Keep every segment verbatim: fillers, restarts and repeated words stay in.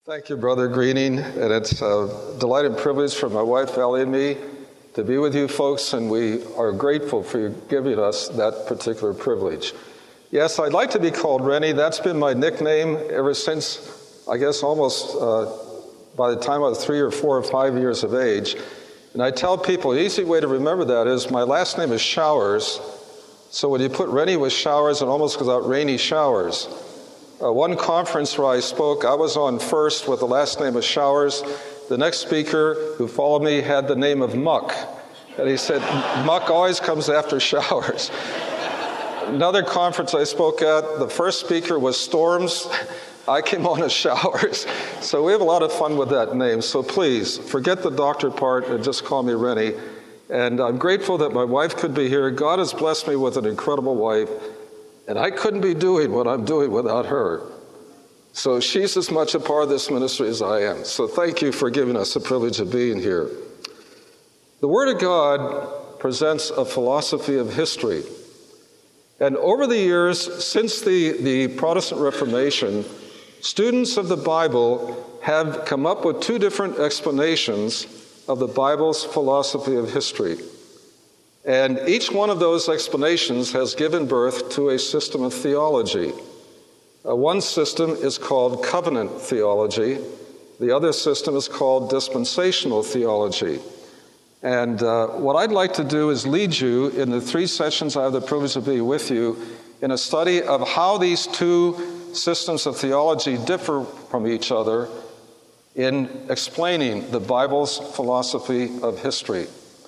Thank you, Brother Greening, and it's a delight and privilege for my wife, Ellie, and me to be with you folks, and we are grateful for you giving us that particular privilege. Yes, I'd like to be called Rennie. That's been my nickname ever since, I guess, almost uh, by the time I was three or four or five years of age. And I tell people, the easy way to remember that is my last name is Showers, so when you put Rennie with Showers, it almost goes out Rainy Showers. Uh, one conference where I spoke, I was on first with the last name of Showers. The next speaker who followed me had the name of Muck. And he said, Muck always comes after Showers. Another conference I spoke at, the first speaker was Storms. I came on as Showers. So we have a lot of fun with that name. So please, forget the doctor part and just call me Rennie. And I'm grateful that my wife could be here. God has blessed me with an incredible wife. And I couldn't be doing what I'm doing without her. So she's as much a part of this ministry as I am. So thank you for giving us the privilege of being here. The Word of God presents a philosophy of history. And over the years, since the, the Protestant Reformation, students of the Bible have come up with two different explanations of the Bible's philosophy of history. And each one of those explanations has given birth to a system of theology. Uh, one system is called covenant theology. The other system is called dispensational theology. And uh, what I'd like to do is lead you in the three sessions I have the privilege of being with you in a study of how these two systems of theology differ from each other in explaining the Bible's philosophy of history.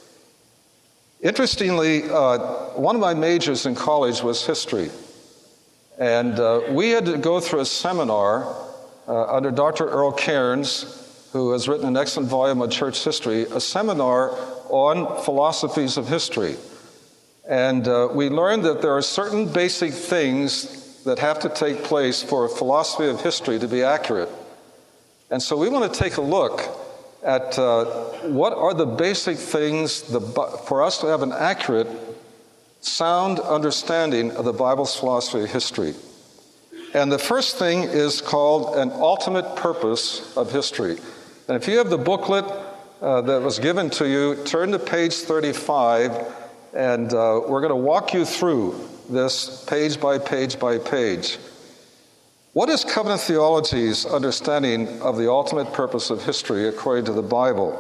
Interestingly, uh, one of my majors in college was history. And uh, we had to go through a seminar uh, under Doctor Earl Cairns, who has written an excellent volume on church history, a seminar on philosophies of history. And uh, we learned that there are certain basic things that have to take place for a philosophy of history to be accurate. And so we want to take a look at uh, what are the basic things the, for us to have an accurate, sound understanding of the Bible's philosophy of history. And the first thing is called an ultimate purpose of history. And if you have the booklet uh, that was given to you, turn to page thirty-five, and uh, we're going to walk you through this page by page by page. What is covenant theology's understanding of the ultimate purpose of history according to the Bible?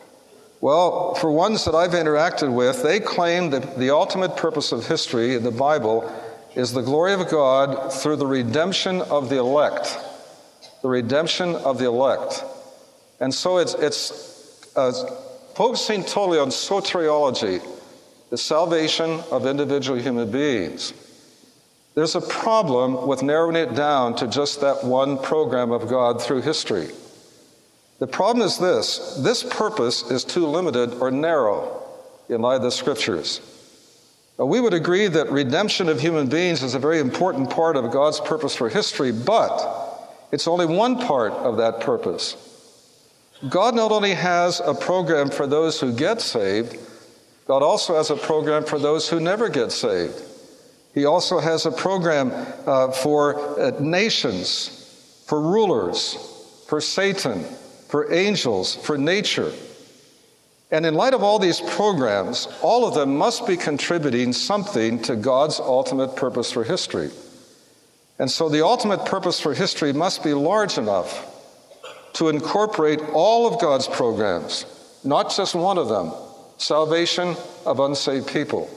Well, for ones that I've interacted with, they claim that the ultimate purpose of history in the Bible is the glory of God through the redemption of the elect. The redemption of the elect. And so it's, it's uh, focusing totally on soteriology, the salvation of individual human beings. There's a problem with narrowing it down to just that one program of God through history. The problem is this: this purpose is too limited or narrow in light of the Scriptures. Now, we would agree that redemption of human beings is a very important part of God's purpose for history, but it's only one part of that purpose. God not only has a program for those who get saved, God also has a program for those who never get saved. He also has a program uh, for uh, nations, for rulers, for Satan, for angels, for nature. And in light of all these programs, all of them must be contributing something to God's ultimate purpose for history. And so the ultimate purpose for history must be large enough to incorporate all of God's programs, not just one of them, salvation of unsaved people.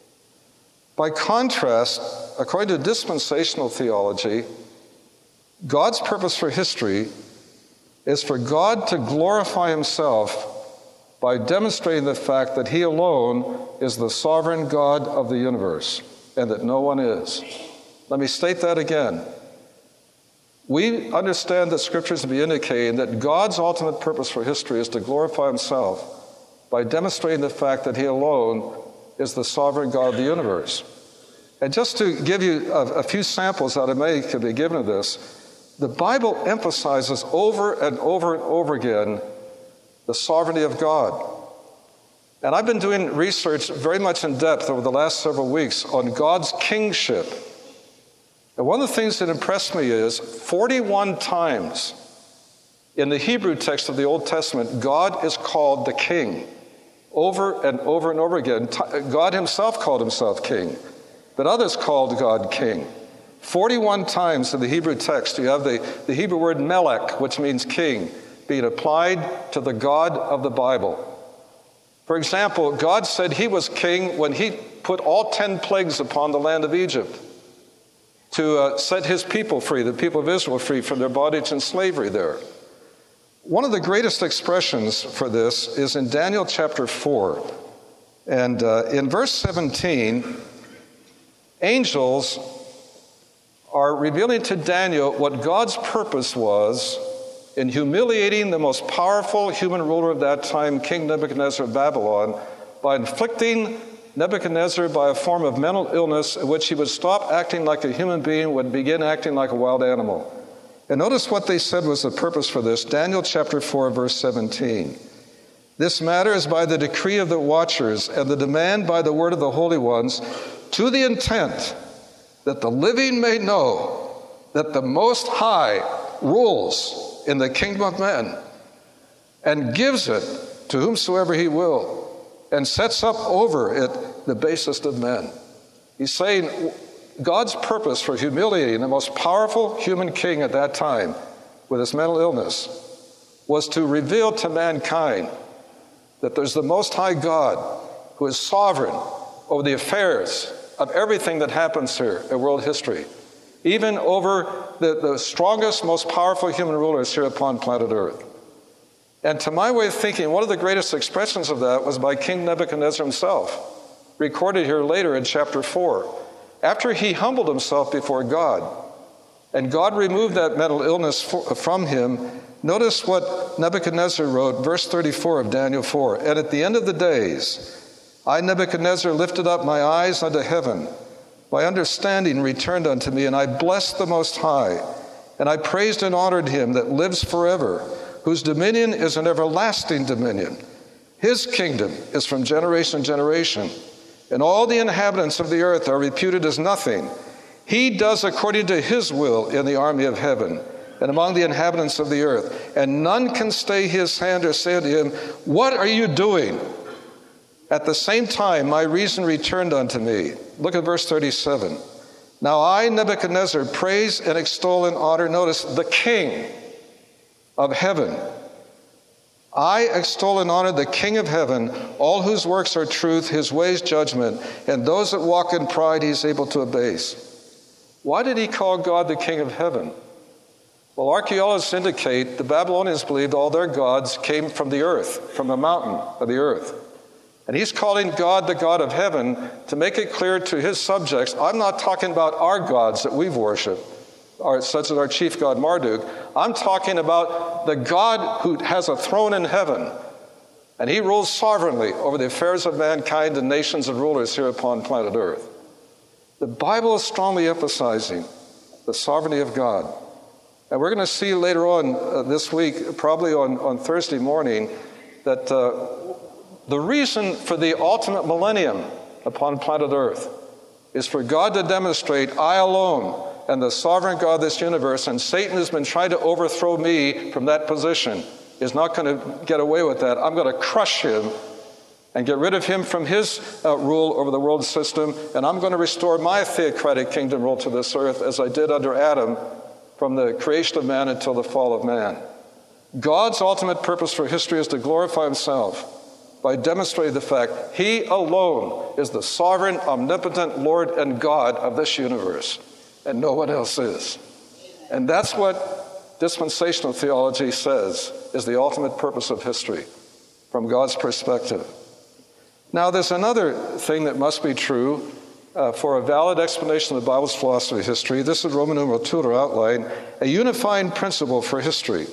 By contrast, according to dispensational theology, God's purpose for history is for God to glorify himself by demonstrating the fact that he alone is the sovereign God of the universe and that no one is. Let me state that again. We understand the Scriptures to be indicating that God's ultimate purpose for history is to glorify himself by demonstrating the fact that he alone is the sovereign God of the universe. And just to give you a, a few samples out of many could be given of this, the Bible emphasizes over and over and over again the sovereignty of God. And I've been doing research very much in depth over the last several weeks on God's kingship. And one of the things that impressed me is forty-one times In the Hebrew text of the Old Testament, God is called the King over and over and over again. God himself called himself King, but others called God King. forty-one times in the Hebrew text, you have the, the Hebrew word melech, which means king, being applied to the God of the Bible. For example, God said he was king when he put all ten plagues upon the land of Egypt to uh, set his people free, the people of Israel free from their bondage and slavery there. One of the greatest expressions for this is in Daniel chapter four. And uh, in verse seventeen, angels are revealing to Daniel what God's purpose was in humiliating the most powerful human ruler of that time, King Nebuchadnezzar of Babylon, by inflicting Nebuchadnezzar by a form of mental illness in which he would stop acting like a human being, would begin acting like a wild animal. And notice what they said was the purpose for this. Daniel chapter four, verse seventeen. This matter is by the decree of the watchers and the demand by the word of the holy ones, to the intent that the living may know that the Most High rules in the kingdom of men and gives it to whomsoever he will and sets up over it the basest of men. He's saying God's purpose for humiliating the most powerful human king at that time with his mental illness was to reveal to mankind that there's the Most High God who is sovereign over the affairs of everything that happens here in world history, even over the, the strongest, most powerful human rulers here upon planet Earth. And to my way of thinking, one of the greatest expressions of that was by King Nebuchadnezzar himself, recorded here later in chapter four. After he humbled himself before God, and God removed that mental illness for, from him, notice what Nebuchadnezzar wrote, verse thirty-four of Daniel four. And at the end of the days, I, Nebuchadnezzar, lifted up my eyes unto heaven. My understanding returned unto me, and I blessed the Most High. And I praised and honored him that lives forever, whose dominion is an everlasting dominion. His kingdom is from generation to generation, and all the inhabitants of the earth are reputed as nothing. He does according to his will in the army of heaven and among the inhabitants of the earth, and none can stay his hand or say to him, what are you doing? At the same time, my reason returned unto me. Look at verse thirty-seven. Now I, Nebuchadnezzar, praise and extol and honor, notice, the King of heaven. I extol and honor the King of heaven, all whose works are truth, his ways judgment, and those that walk in pride he is able to abase. Why did he call God the King of heaven? Well, archaeologists indicate the Babylonians believed all their gods came from the earth, from the mountain of the earth. And he's calling God the God of heaven to make it clear to his subjects, I'm not talking about our gods that we've worshiped, such as our chief god Marduk. I'm talking about the God who has a throne in heaven, and he rules sovereignly over the affairs of mankind and nations and rulers here upon planet Earth. The Bible is strongly emphasizing the sovereignty of God. And we're going to see later on uh, this week, probably on, on Thursday morning, that uh, the reason for the ultimate millennium upon planet Earth is for God to demonstrate, I alone am the sovereign God of this universe, and Satan has been trying to overthrow me from that position. He's not going to get away with that. I'm going to crush him and get rid of him from his uh, rule over the world system, and I'm going to restore my theocratic kingdom rule to this earth as I did under Adam from the creation of man until the fall of man. God's ultimate purpose for history is to glorify himself by demonstrating the fact he alone is the sovereign, omnipotent Lord and God of this universe, and no one else is. And that's what dispensational theology says is the ultimate purpose of history from God's perspective. Now, there's another thing that must be true uh, for a valid explanation of the Bible's philosophy of history. This is Roman numeral two outline, a unifying principle for history.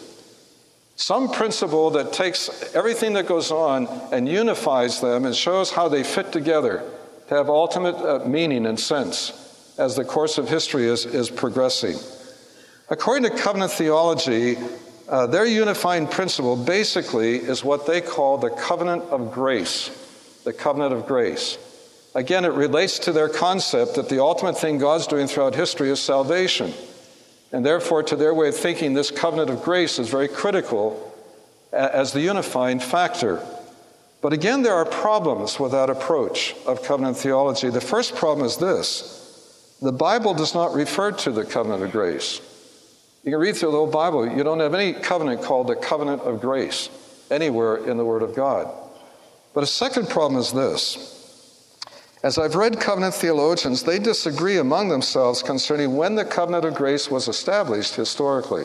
Some principle that takes everything that goes on and unifies them and shows how they fit together to have ultimate uh, meaning and sense as the course of history is, is progressing. According to covenant theology, uh, their unifying principle basically is what they call the covenant of grace. The covenant of grace. Again, it relates to their concept that the ultimate thing God's doing throughout history is salvation. And therefore, to their way of thinking, this covenant of grace is very critical as the unifying factor. But again, there are problems with that approach of covenant theology. The first problem is this: the Bible does not refer to the covenant of grace. You can read through the whole Bible. You don't have any covenant called the covenant of grace anywhere in the Word of God. But a second problem is this. As I've read covenant theologians, they disagree among themselves concerning when the covenant of grace was established historically.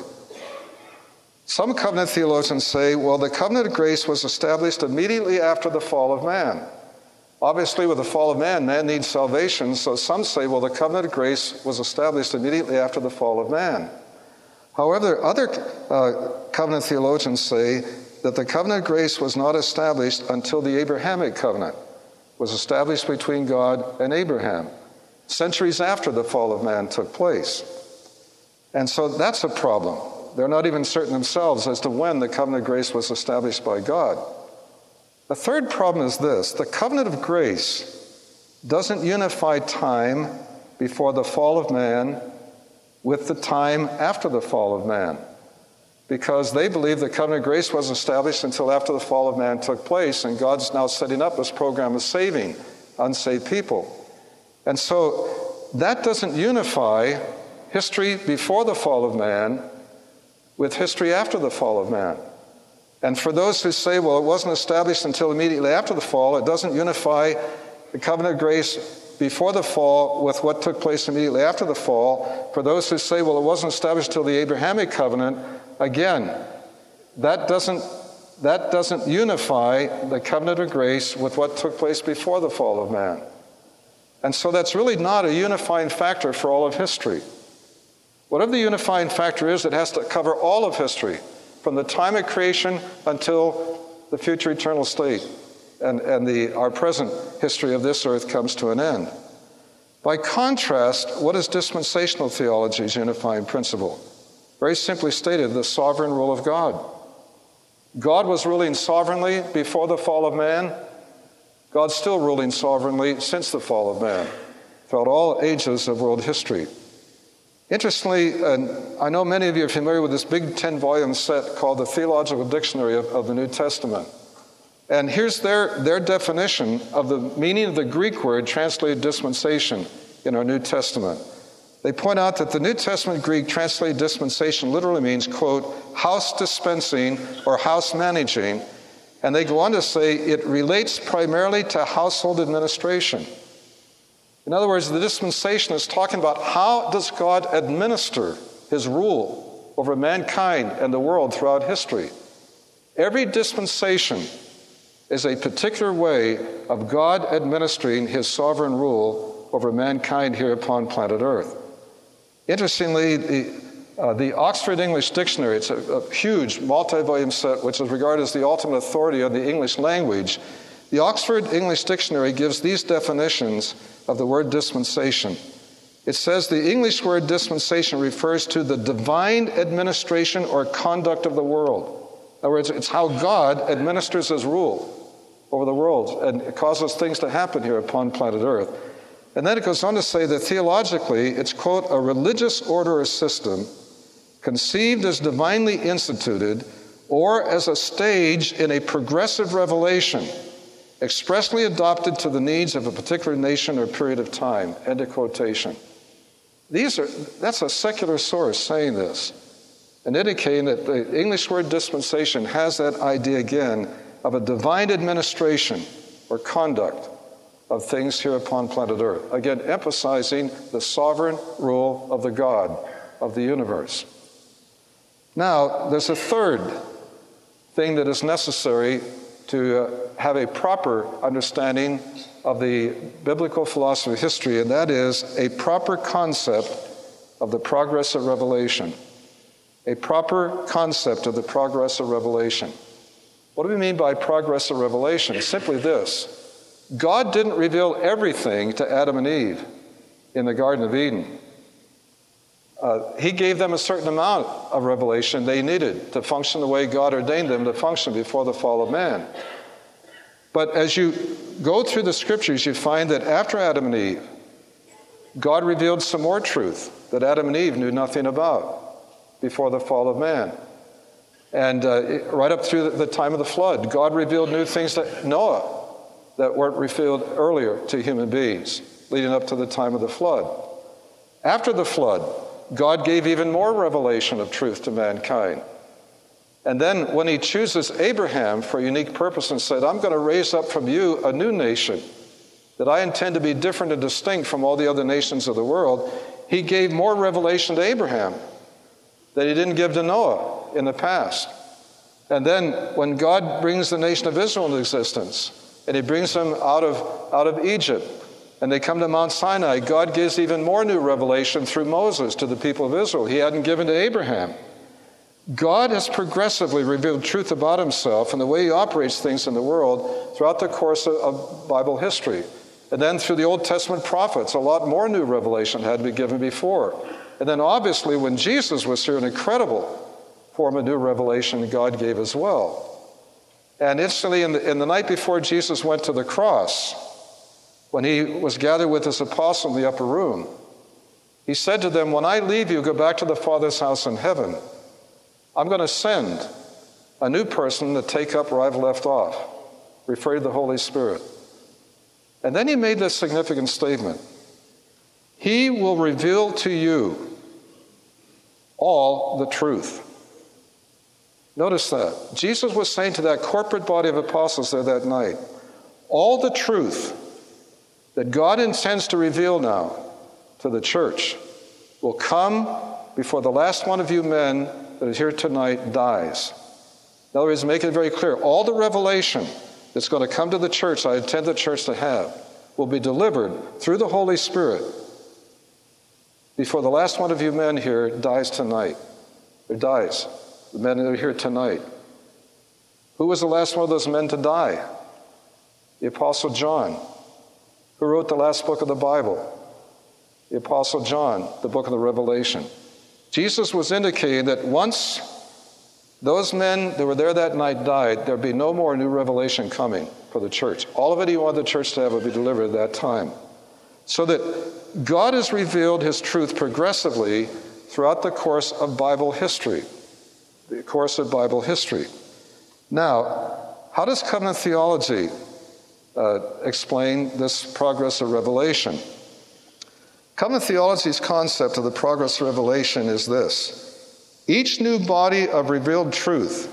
Some covenant theologians say, well, the covenant of grace was established immediately after the fall of man. Obviously, with the fall of man, man needs salvation, so some say, well, the covenant of grace was established immediately after the fall of man. However, other uh, covenant theologians say that the covenant of grace was not established until the Abrahamic covenant was established between God and Abraham, centuries after the fall of man took place. And so that's a problem. They're not even certain themselves as to when the covenant of grace was established by God. The third problem is this: the covenant of grace doesn't unify time before the fall of man with the time after the fall of man, because they believe the covenant of grace was established until after the fall of man took place, and God's now setting up this program of saving unsaved people. And so that doesn't unify history before the fall of man with history after the fall of man. And for those who say, well, it wasn't established until immediately after the fall, it doesn't unify the covenant of grace before the fall with what took place immediately after the fall. For those who say, well, it wasn't established until the Abrahamic covenant, again, that doesn't, that doesn't unify the covenant of grace with what took place before the fall of man. And so that's really not a unifying factor for all of history. Whatever the unifying factor is, it has to cover all of history, from the time of creation until the future eternal state, and, and the, our present history of this earth comes to an end. By contrast, what is dispensational theology's unifying principle? Very simply stated, the sovereign rule of God. God was ruling sovereignly before the fall of man. God's still ruling sovereignly since the fall of man, throughout all ages of world history. Interestingly, and I know many of you are familiar with this big ten-volume set called the Theological Dictionary of, of the New Testament. And here's their, their definition of the meaning of the Greek word translated dispensation in our New Testament. They point out that the New Testament Greek translated dispensation literally means, quote, house dispensing or house managing. And they go on to say it relates primarily to household administration. In other words, the dispensation is talking about how does God administer his rule over mankind and the world throughout history. Every dispensation is a particular way of God administering his sovereign rule over mankind here upon planet Earth. Interestingly, the, uh, the Oxford English Dictionary, it's a, a huge multi-volume set which is regarded as the ultimate authority on the English language. The Oxford English Dictionary gives these definitions of the word dispensation. It says the English word dispensation refers to the divine administration or conduct of the world. In other words, it's how God administers his rule over the world and it causes things to happen here upon planet Earth. And then it goes on to say that theologically, it's, quote, a religious order or system conceived as divinely instituted or as a stage in a progressive revelation expressly adopted to the needs of a particular nation or period of time, end of quotation. These are, that's a secular source saying this and indicating that the English word dispensation has that idea again of a divine administration or conduct of things here upon planet Earth. Again, emphasizing the sovereign rule of the God of the universe. Now, there's a third thing that is necessary to uh, have a proper understanding of the biblical philosophy of history, and that is a proper concept of the progress of revelation. A proper concept of the progress of revelation. What do we mean by progress of revelation? Simply this. God didn't reveal everything to Adam and Eve in the Garden of Eden. Uh, he gave them a certain amount of revelation they needed to function the way God ordained them to function before the fall of man. But as you go through the scriptures, you find that after Adam and Eve, God revealed some more truth that Adam and Eve knew nothing about before the fall of man. And uh, right up through the time of the flood, God revealed new things to Noah that weren't revealed earlier to human beings, leading up to the time of the flood. After the flood, God gave even more revelation of truth to mankind. And then when he chooses Abraham for a unique purpose and said, I'm going to raise up from you a new nation that I intend to be different and distinct from all the other nations of the world, he gave more revelation to Abraham that he didn't give to Noah in the past. And then when God brings the nation of Israel into existence, and he brings them out of, out of Egypt, and they come to Mount Sinai, God gives even more new revelation through Moses to the people of Israel he hadn't given to Abraham. God has progressively revealed truth about himself and the way he operates things in the world throughout the course of, of Bible history. And then through the Old Testament prophets, a lot more new revelation had to be given before. And then obviously when Jesus was here, an incredible form of new revelation God gave as well. And instantly in the, in the night before Jesus went to the cross, when he was gathered with his apostles in the upper room, he said to them, when I leave you, go back to the Father's house in heaven. I'm going to send a new person to take up where I've left off, referring to the Holy Spirit. And then he made this significant statement. He will reveal to you all the truth. Notice that. Jesus was saying to that corporate body of apostles there that night, all the truth that God intends to reveal now to the church will come before the last one of you men that is here tonight dies. In other words, make it very clear, all the revelation that's going to come to the church, I intend the church to have, will be delivered through the Holy Spirit before the last one of you men here dies tonight, or dies. The men that are here tonight. Who was the last one of those men to die? The Apostle John. Who wrote the last book of the Bible? The Apostle John, the book of the Revelation. Jesus was indicating that once those men that were there that night died, there'd be no more new revelation coming for the church. All of it he wanted the church to have would be delivered at that time. So that God has revealed his truth progressively throughout the course of Bible history. The course of Bible history. Now, how does covenant theology uh, explain this progress of revelation? Covenant theology's concept of the progress of revelation is this. Each new body of revealed truth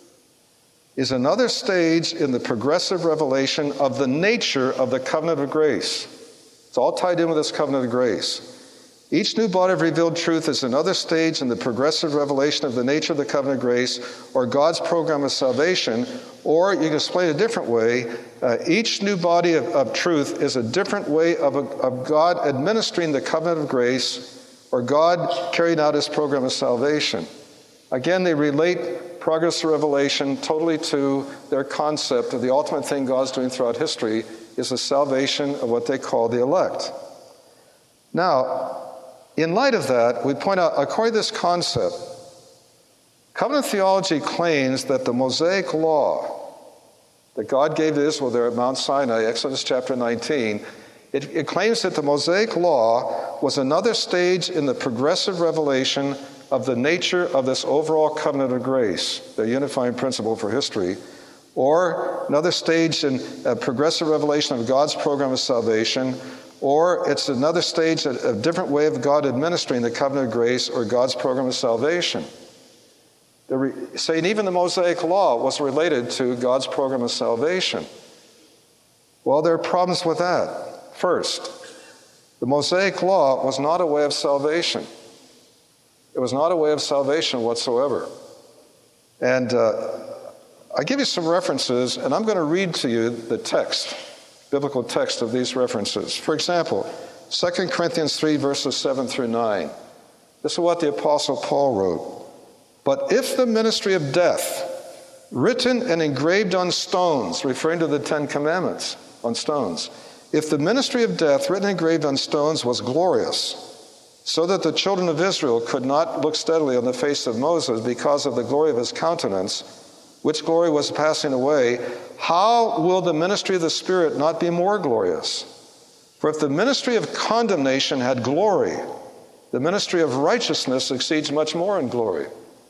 is another stage in the progressive revelation of the nature of the covenant of grace. It's all tied in with this covenant of grace. Each new body of revealed truth is another stage in the progressive revelation of the nature of the covenant of grace, or God's program of salvation, or you can explain it a different way. Uh, each new body of, of truth is a different way of, a, of God administering the covenant of grace, or God carrying out his program of salvation. Again, they relate progress of revelation totally to their concept of the ultimate thing God's doing throughout history is the salvation of what they call the elect. Now, in light of that, we point out, according to this concept, covenant theology claims that the Mosaic law that God gave to Israel there at Mount Sinai, Exodus chapter nineteen, it, it claims that the Mosaic law was another stage in the progressive revelation of the nature of this overall covenant of grace, the unifying principle for history, or another stage in a progressive revelation of God's program of salvation, or it's another stage, a, a different way of God administering the covenant of grace or God's program of salvation. They're re- saying even the Mosaic law was related to God's program of salvation. Well, there are problems with that. First, the Mosaic law was not a way of salvation. It was not a way of salvation whatsoever. And uh, I give you some references, and I'm going to read to you the text. Biblical text of these references. For example, Second Corinthians three, verses seven through nine. This is what the Apostle Paul wrote. But if the ministry of death, written and engraved on stones, referring to the Ten Commandments on stones, if the ministry of death, written and engraved on stones, was glorious, so that the children of Israel could not look steadily on the face of Moses because of the glory of his countenance, which glory was passing away, how will the ministry of the Spirit not be more glorious? For if the ministry of condemnation had glory, the ministry of righteousness exceeds much more in glory.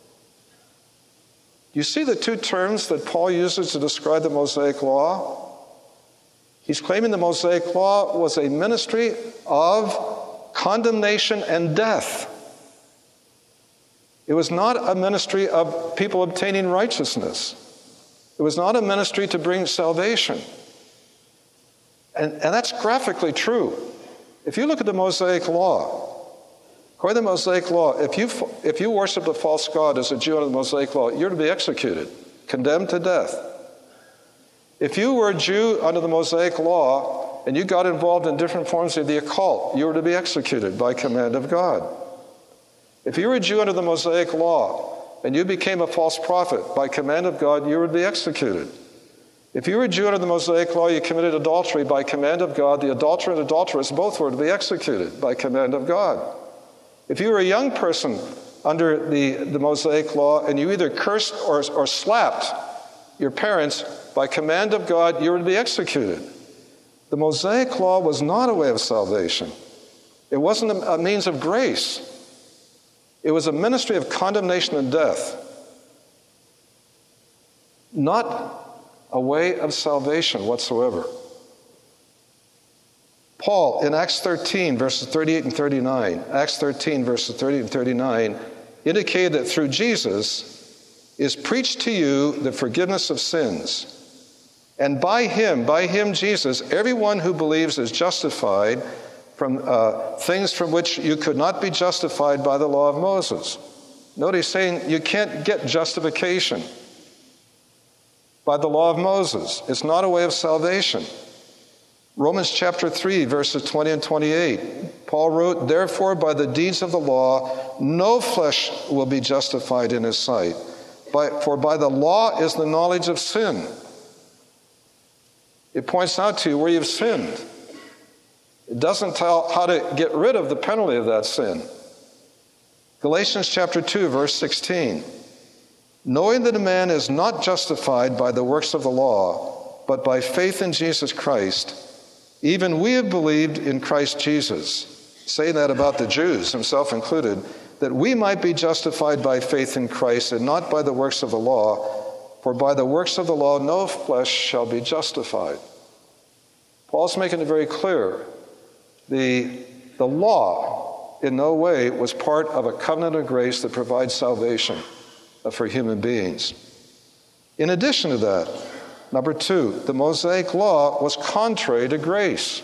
You see the two terms that Paul uses to describe the Mosaic Law? He's claiming the Mosaic Law was a ministry of condemnation and death. It was not a ministry of people obtaining righteousness. It was not a ministry to bring salvation. And, and that's graphically true. If you look at the Mosaic Law, according to the Mosaic Law, if you, if you worship a false god as a Jew under the Mosaic Law, you're to be executed, condemned to death. If you were a Jew under the Mosaic Law and you got involved in different forms of the occult, you were to be executed by command of God. If you were a Jew under the Mosaic Law and you became a false prophet, by command of God, you were to be executed. If you were a Jew under the Mosaic Law, you committed adultery, by command of God, the adulterer and adulteress both were to be executed by command of God. If you were a young person under the, the Mosaic Law and you either cursed or, or slapped your parents, by command of God, you were to be executed. The Mosaic Law was not a way of salvation. It wasn't a, a means of grace. It was a ministry of condemnation and death, not a way of salvation whatsoever. Paul, in Acts thirteen, verses thirty-eight and thirty-nine, Acts thirteen, verses thirty and thirty-nine, indicated that through Jesus is preached to you the forgiveness of sins. And by him, by him, Jesus, everyone who believes is justified from uh, things from which you could not be justified by the law of Moses. Note he's saying you can't get justification by the law of Moses. It's not a way of salvation. Romans chapter three, verses twenty and twenty-eight, Paul wrote, "Therefore, by the deeds of the law, no flesh will be justified in his sight. By, for by the law is the knowledge of sin." It points out to you where you've sinned. It doesn't tell how to get rid of the penalty of that sin. Galatians chapter two, verse sixteen, "Knowing that a man is not justified by the works of the law, but by faith in Jesus Christ, even we have believed in Christ Jesus," saying that about the Jews, himself included, "that we might be justified by faith in Christ and not by the works of the law. For by the works of the law no flesh shall be justified." Paul's making it very clear. The, the law in no way was part of a covenant of grace that provides salvation for human beings. In addition to that, number two, the Mosaic Law was contrary to grace.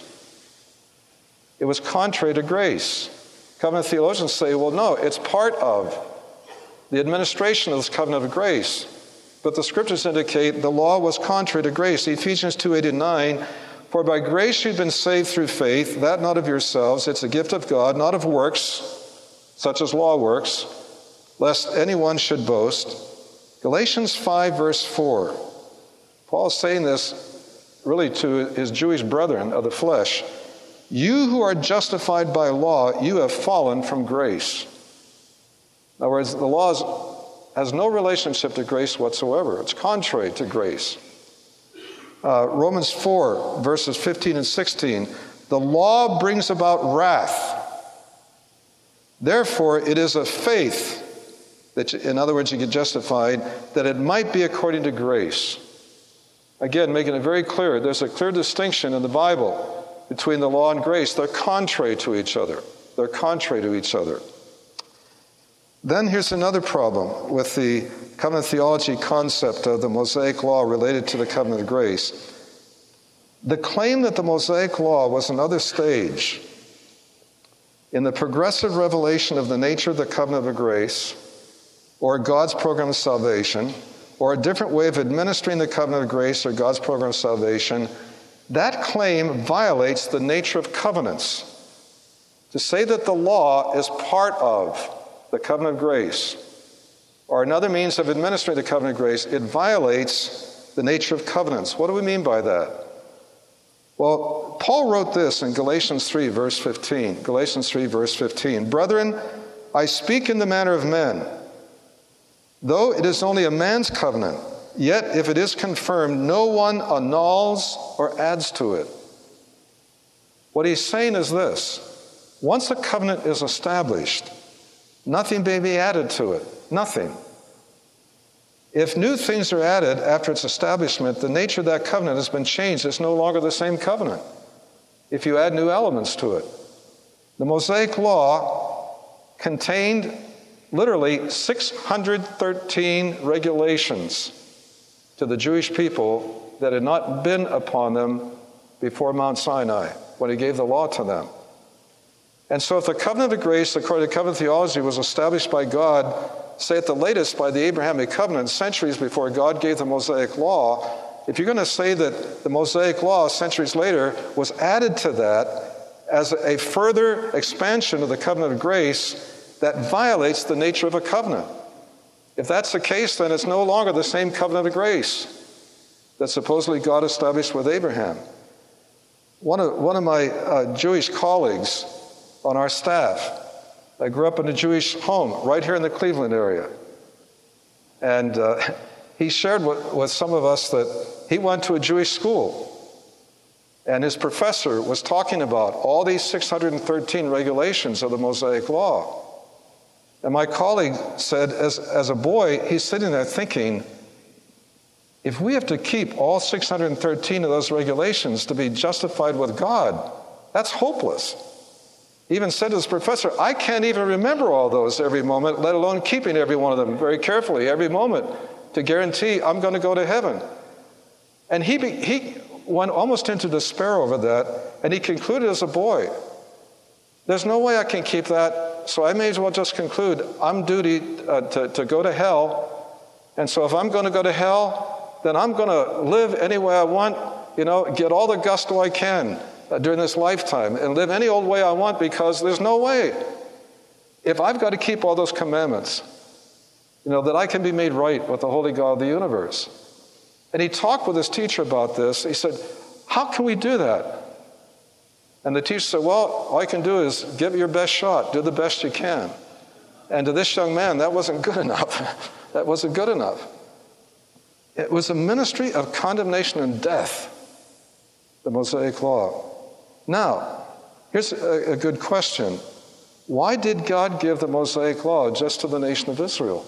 It was contrary to grace. Covenant theologians say, well, no, it's part of the administration of this covenant of grace. But the scriptures indicate the law was contrary to grace. Ephesians two, eight and nine, "For by grace you've been saved through faith, that not of yourselves, it's a gift of God, not of works, such as law works, lest anyone should boast." Galatians five, verse four. Paul is saying this really to his Jewish brethren of the flesh. "You who are justified by law, you have fallen from grace." In other words, the law is has no relationship to grace whatsoever. It's contrary to grace. Uh, Romans four, verses fifteen and sixteen, "The law brings about wrath. Therefore, it is of faith that, you, in other words, you get justified, that it might be according to grace." Again, making it very clear, there's a clear distinction in the Bible between the law and grace. They're contrary to each other. They're contrary to each other. Then here's another problem with the covenant theology concept of the Mosaic Law related to the covenant of grace. The claim that the Mosaic Law was another stage in the progressive revelation of the nature of the covenant of grace, or God's program of salvation, or a different way of administering the covenant of grace or God's program of salvation, that claim violates the nature of covenants. To say that the law is part of the covenant of grace, or another means of administering the covenant of grace, it violates the nature of covenants. What do we mean by that? Well, Paul wrote this in Galatians three, verse fifteen. Galatians three, verse fifteen. "Brethren, I speak in the manner of men. Though it is only a man's covenant, yet if it is confirmed, no one annuls or adds to it." What he's saying is this: Once a covenant is established, nothing may be added to it. Nothing. If new things are added after its establishment, the nature of that covenant has been changed. It's no longer the same covenant if you add new elements to it. The Mosaic Law contained literally six hundred thirteen regulations to the Jewish people that had not been upon them before Mount Sinai, when he gave the law to them. And so if the covenant of grace, according to covenant theology, was established by God, say at the latest by the Abrahamic covenant, centuries before God gave the Mosaic Law, if you're going to say that the Mosaic Law, centuries later, was added to that as a further expansion of the covenant of grace, that violates the nature of a covenant. If that's the case, then it's no longer the same covenant of grace that supposedly God established with Abraham. One of, one of my uh, Jewish colleagues on our staff, I grew up in a Jewish home right here in the Cleveland area. And uh, he shared with, with some of us that he went to a Jewish school, and his professor was talking about all these six hundred thirteen regulations of the Mosaic Law. And my colleague said, as, as a boy, he's sitting there thinking, if we have to keep all six hundred thirteen of those regulations to be justified with God, that's hopeless. He even said to his professor, I can't even remember all those every moment, let alone keeping every one of them very carefully every moment to guarantee I'm going to go to heaven. And he, be, he went almost into despair over that, and he concluded as a boy, there's no way I can keep that, so I may as well just conclude I'm duty uh, to, to go to hell, and so if I'm going to go to hell, then I'm going to live any way I want, you know, get all the gusto I can uh, during this lifetime, and live any old way I want, because there's no way, if I've got to keep all those commandments, you know, that I can be made right with the holy God of the universe. And he talked with his teacher about this. He said, how can we do that? And the teacher said, well, all I can do is give it your best shot, do the best you can. And to this young man, that wasn't good enough. That wasn't good enough. It was a ministry of condemnation and death, the Mosaic Law. Now, here's a, a good question. Why did God give the Mosaic Law just to the nation of Israel?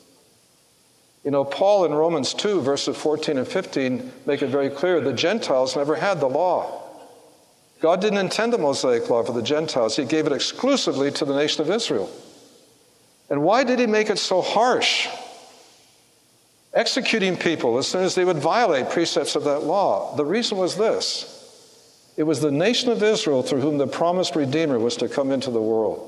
You know, Paul in Romans two, verses fourteen and fifteen, make it very clear the Gentiles never had the law. God didn't intend the Mosaic Law for the Gentiles. He gave it exclusively to the nation of Israel. And why did he make it so harsh? Executing people as soon as they would violate precepts of that law. The reason was this. It was the nation of Israel through whom the promised Redeemer was to come into the world.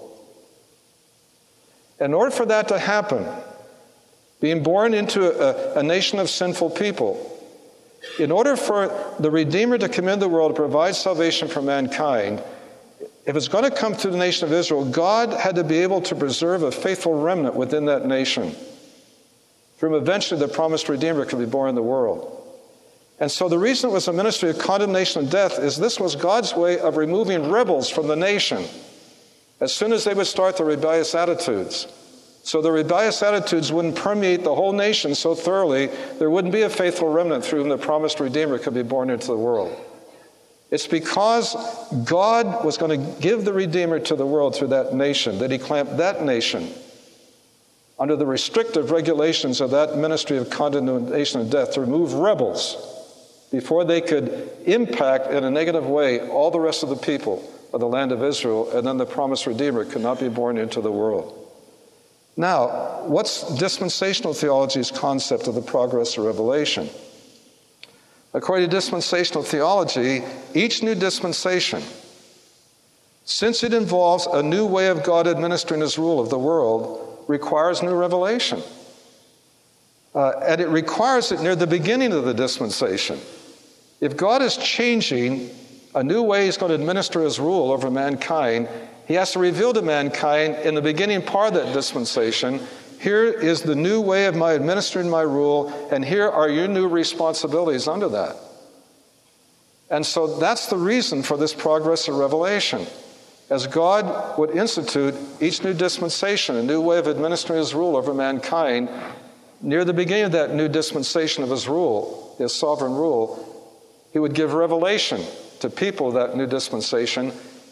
In order for that to happen, being born into a, a nation of sinful people, in order for the Redeemer to come into the world to provide salvation for mankind, if it's going to come through the nation of Israel, God had to be able to preserve a faithful remnant within that nation, through whom eventually the promised Redeemer could be born in the world. And so the reason it was a ministry of condemnation and death is this was God's way of removing rebels from the nation as soon as they would start their rebellious attitudes. So the rebellious attitudes wouldn't permeate the whole nation so thoroughly, there wouldn't be a faithful remnant through whom the promised Redeemer could be born into the world. It's because God was going to give the Redeemer to the world through that nation that he clamped that nation under the restrictive regulations of that ministry of condemnation and death to remove rebels before they could impact in a negative way all the rest of the people of the land of Israel, and then the promised Redeemer could not be born into the world. Now, what's dispensational theology's concept of the progress of revelation? According to dispensational theology, each new dispensation, since it involves a new way of God administering his rule of the world, requires new revelation. Uh, and it requires it near the beginning of the dispensation. If God is changing a new way he's going to administer his rule over mankind, he has to reveal to mankind in the beginning part of that dispensation, here is the new way of my administering my rule, and here are your new responsibilities under that. And so that's the reason for this progress of revelation. As God would institute each new dispensation, a new way of administering his rule over mankind, near the beginning of that new dispensation of his rule, his sovereign rule, he would give revelation to people of that new dispensation.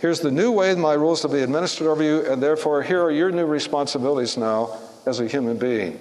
here's the new way my rules to be administered over you, and therefore here are your new responsibilities now as a human being.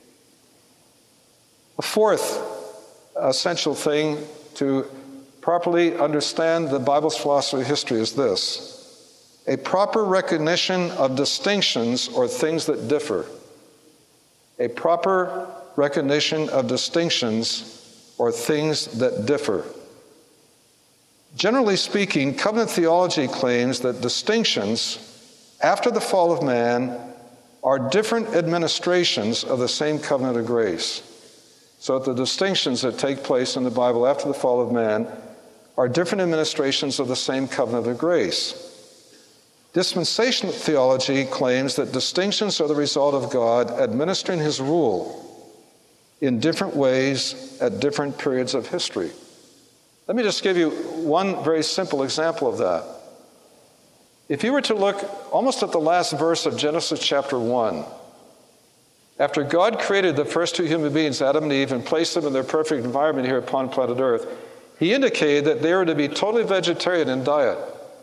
A fourth essential thing to properly understand the Bible's philosophy of history is this: a proper recognition of distinctions or things that differ. A proper recognition of distinctions or things that differ. Generally speaking, covenant theology claims that distinctions after the fall of man are different administrations of the same covenant of grace. So the distinctions that take place in the Bible after the fall of man are different administrations of the same covenant of grace. Dispensational theology claims that distinctions are the result of God administering his rule in different ways at different periods of history. Let me just give you one very simple example of that. If you were to look almost at the last verse of Genesis chapter one, after God created the first two human beings, Adam and Eve, and placed them in their perfect environment here upon planet Earth, he indicated that they were to be totally vegetarian in diet.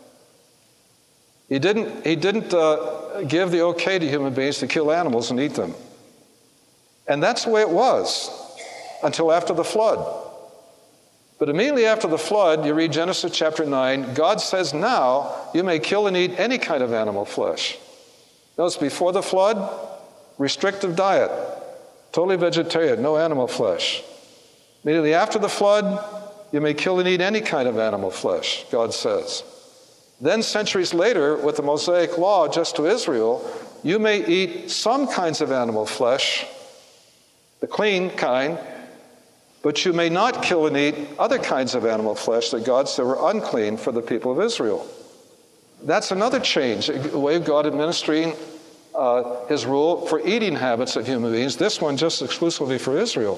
He didn't, he didn't uh, give the okay to human beings to kill animals and eat them. And that's the way it was until after the flood. But immediately after the flood, you read Genesis chapter nine, God says, now you may kill and eat any kind of animal flesh. Notice before the flood, restrictive diet, totally vegetarian, no animal flesh. Immediately after the flood, you may kill and eat any kind of animal flesh, God says. Then centuries later, with the Mosaic law just to Israel, you may eat some kinds of animal flesh, the clean kind, but you may not kill and eat other kinds of animal flesh that God said were unclean for the people of Israel. That's another change, a way of God administering uh, his rule for eating habits of human beings, this one just exclusively for Israel.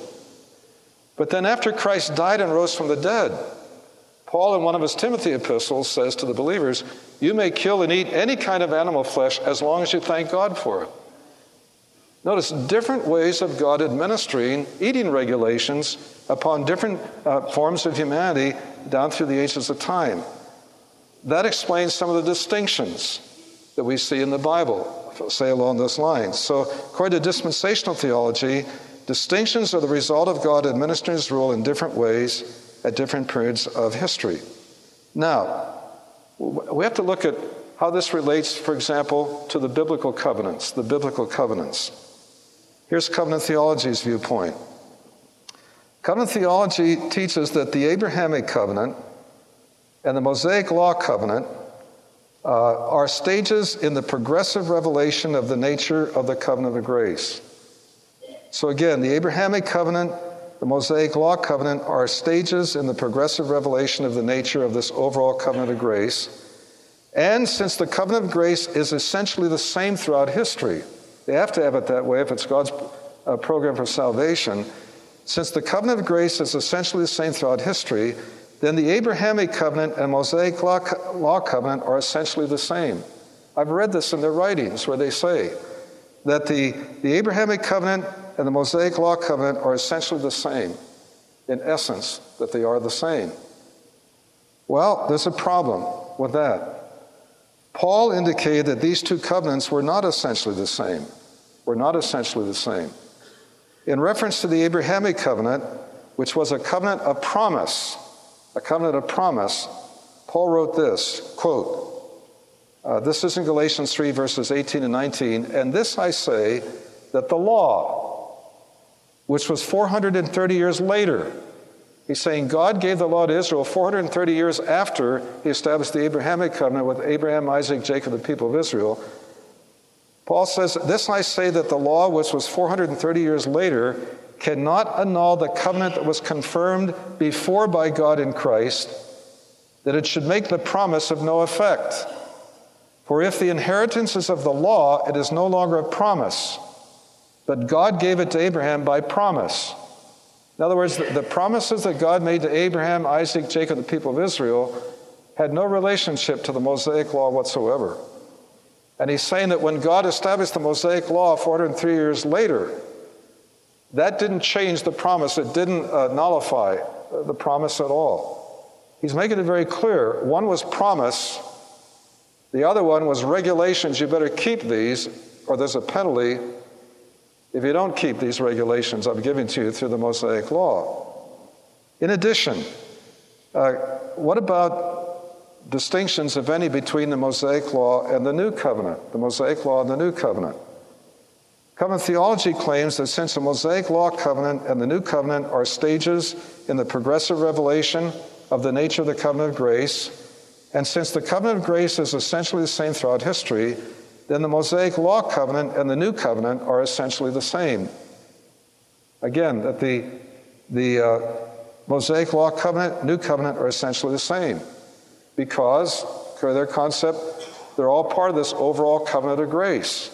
But then after Christ died and rose from the dead, Paul in one of his Timothy epistles says to the believers, you may kill and eat any kind of animal flesh as long as you thank God for it. Notice different ways of God administering eating regulations upon different uh, forms of humanity down through the ages of time. That explains some of the distinctions that we see in the Bible, say along those lines. So according to dispensational theology, distinctions are the result of God administering his rule in different ways at different periods of history. Now, we have to look at how this relates, for example, to the biblical covenants, the biblical covenants. Here's covenant theology's viewpoint. Covenant theology teaches that the Abrahamic covenant and the Mosaic law covenant uh, are stages in the progressive revelation of the nature of the covenant of grace. So again, the Abrahamic covenant, the Mosaic law covenant are stages in the progressive revelation of the nature of this overall covenant of grace. And since the covenant of grace is essentially the same throughout history, they have to have it that way if it's God's uh, program for salvation. Since the covenant of grace is essentially the same throughout history, then the Abrahamic covenant and Mosaic law, co- law covenant are essentially the same. I've read this in their writings where they say that the, the Abrahamic covenant and the Mosaic law covenant are essentially the same, in essence, that they are the same. Well, there's a problem with that. Paul indicated that these two covenants were not essentially the same, were not essentially the same. In reference to the Abrahamic covenant, which was a covenant of promise, a covenant of promise, Paul wrote this, quote, uh, this is in Galatians three, verses eighteen and nineteen, and this I say, that the law, which was four hundred thirty years later, he's saying God gave the law to Israel four hundred thirty years after he established the Abrahamic covenant with Abraham, Isaac, Jacob, the people of Israel. Paul says, this I say that the law, which was four hundred thirty years later, cannot annul the covenant that was confirmed before by God in Christ, that it should make the promise of no effect. For if the inheritance is of the law, it is no longer a promise, but God gave it to Abraham by promise. In other words, the, the promises that God made to Abraham, Isaac, Jacob, the people of Israel, had no relationship to the Mosaic law whatsoever. And he's saying that when God established the Mosaic law four hundred three years later, that didn't change the promise. It didn't uh, nullify the promise at all. He's making it very clear. One was promise, The other one was regulations. You better keep these, or there's a penalty if you don't keep these regulations I'm giving to you through the Mosaic Law. In addition, uh, what about distinctions, if any, between the Mosaic Law and the New Covenant? The Mosaic Law and the New Covenant. Covenant theology claims that since the Mosaic Law covenant and the New Covenant are stages in the progressive revelation of the nature of the covenant of grace, and since the covenant of grace is essentially the same throughout history, then the Mosaic Law covenant and the New Covenant are essentially the same. Again, that the, the uh, Mosaic Law covenant, New Covenant are essentially the same because, according to their concept, they're all part of this overall covenant of grace.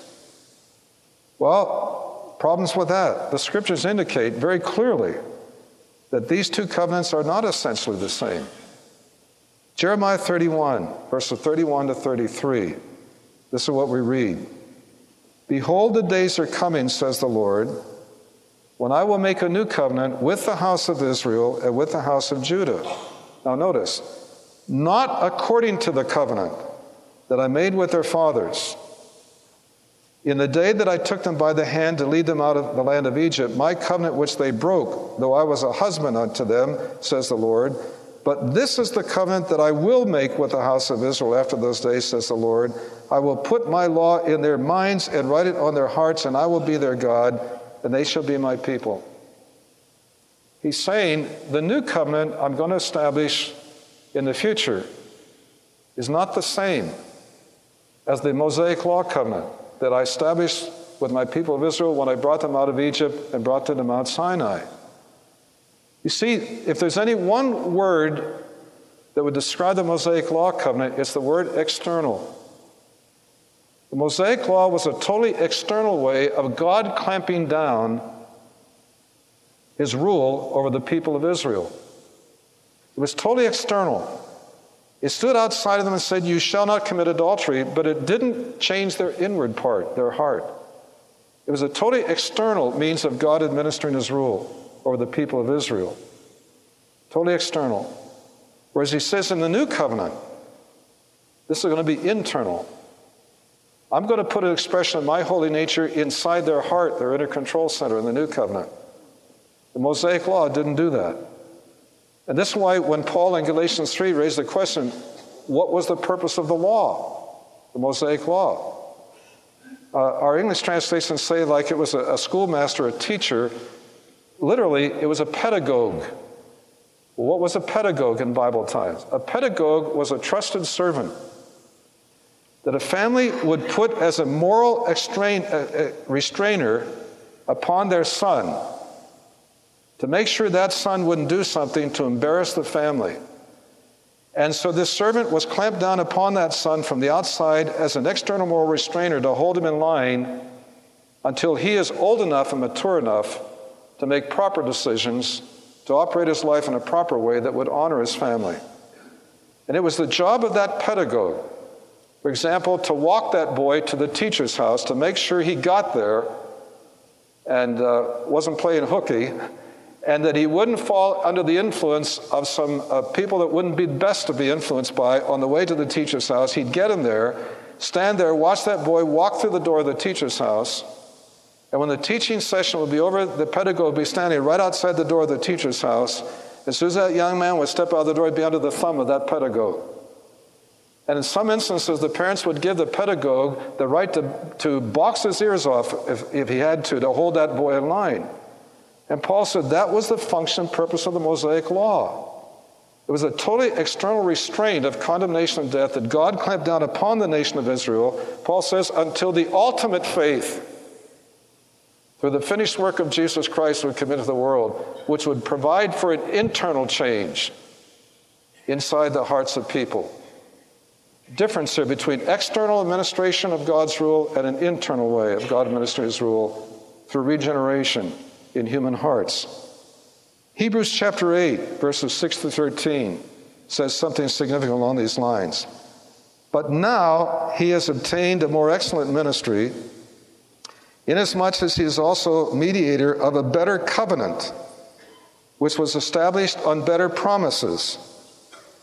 Well, problems with that. The scriptures indicate very clearly that these two covenants are not essentially the same. Jeremiah thirty-one, verses thirty-one to thirty-three. This is what we read. Behold, the days are coming, says the Lord, when I will make a new covenant with the house of Israel and with the house of Judah. Now notice, not according to the covenant that I made with their fathers. In the day that I took them by the hand to lead them out of the land of Egypt, my covenant which they broke, though I was a husband unto them, says the Lord. But this is the covenant that I will make with the house of Israel after those days, says the Lord. I will put my law in their minds and write it on their hearts, and I will be their God, and they shall be my people. He's saying the new covenant I'm going to establish in the future is not the same as the Mosaic Law covenant that I established with my people of Israel when I brought them out of Egypt and brought them to Mount Sinai. You see, if there's any one word that would describe the Mosaic Law covenant, it's the word external. The Mosaic Law was a totally external way of God clamping down his rule over the people of Israel. It was totally external. It stood outside of them and said, you shall not commit adultery, but it didn't change their inward part, their heart. It was a totally external means of God administering his rule over the people of Israel. Totally external. Whereas he says in the New Covenant, this is going to be internal. I'm going to put an expression of my holy nature inside their heart, their inner control center in the New Covenant. The Mosaic Law didn't do that. And this is why when Paul in Galatians three raised the question, what was the purpose of the law, the Mosaic Law? Uh, our English translations say like it was a, a schoolmaster, a teacher. Literally, it was a pedagogue. Well, what was a pedagogue in Bible times? A pedagogue was a trusted servant that a family would put as a moral extrain, uh, uh, restrainer upon their son to make sure that son wouldn't do something to embarrass the family. And so this servant was clamped down upon that son from the outside as an external moral restrainer to hold him in line until he is old enough and mature enough to make proper decisions, to operate his life in a proper way that would honor his family. And it was the job of that pedagogue, for example, to walk that boy to the teacher's house to make sure he got there and uh, wasn't playing hooky, and that he wouldn't fall under the influence of some uh, people that wouldn't be best to be influenced by on the way to the teacher's house. He'd get him there, stand there, watch that boy walk through the door of the teacher's house, and when the teaching session would be over, the pedagogue would be standing right outside the door of the teacher's house. As soon as that young man would step out of the door, he'd be under the thumb of that pedagogue. And in some instances, the parents would give the pedagogue the right to, to box his ears off if, if he had to, to hold that boy in line. And Paul said that was the function and purpose of the Mosaic Law. It was a totally external restraint of condemnation and death that God clamped down upon the nation of Israel, Paul says, until the ultimate faith through the finished work of Jesus Christ would come into the world, which would provide for an internal change inside the hearts of people. Difference here between external administration of God's rule and an internal way of God administering his rule through regeneration in human hearts. Hebrews chapter eight, verses six to thirteen, says something significant along these lines. But now he has obtained a more excellent ministry, inasmuch as he is also mediator of a better covenant, which was established on better promises.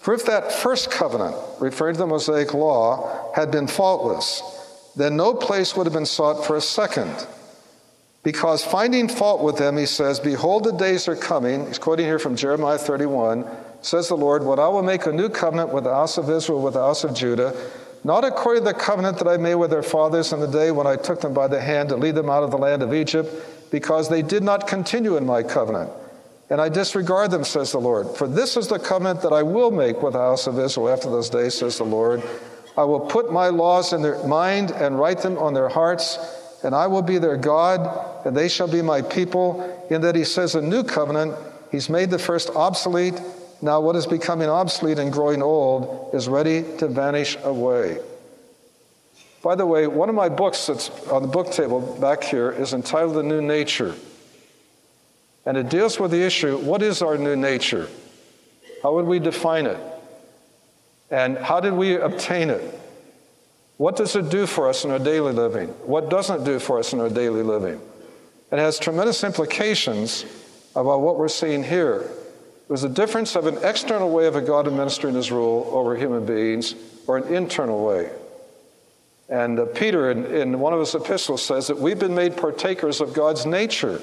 For if that first covenant, referring to the Mosaic law, had been faultless, then no place would have been sought for a second. Because finding fault with them, he says, behold, the days are coming, he's quoting here from Jeremiah thirty-one, says the Lord, when I will make a new covenant with the house of Israel, with the house of Judah, not according to the covenant that I made with their fathers in the day when I took them by the hand to lead them out of the land of Egypt, because they did not continue in my covenant. And I disregard them, says the Lord. For this is the covenant that I will make with the house of Israel after those days, says the Lord. I will put my laws in their mind and write them on their hearts, and I will be their God, and they shall be my people. In that he says a new covenant, he's made the first obsolete. Now what is becoming obsolete and growing old is ready to vanish away. By the way, one of my books that's on the book table back here is entitled The New Nature. And it deals with the issue, what is our new nature? How would we define it? And how did we obtain it? What does it do for us in our daily living? What doesn't it do for us in our daily living? It has tremendous implications about what we're seeing here. It was a difference of an external way of a God administering his rule over human beings or an internal way. And uh, Peter, in, in one of his epistles, says that we've been made partakers of God's nature.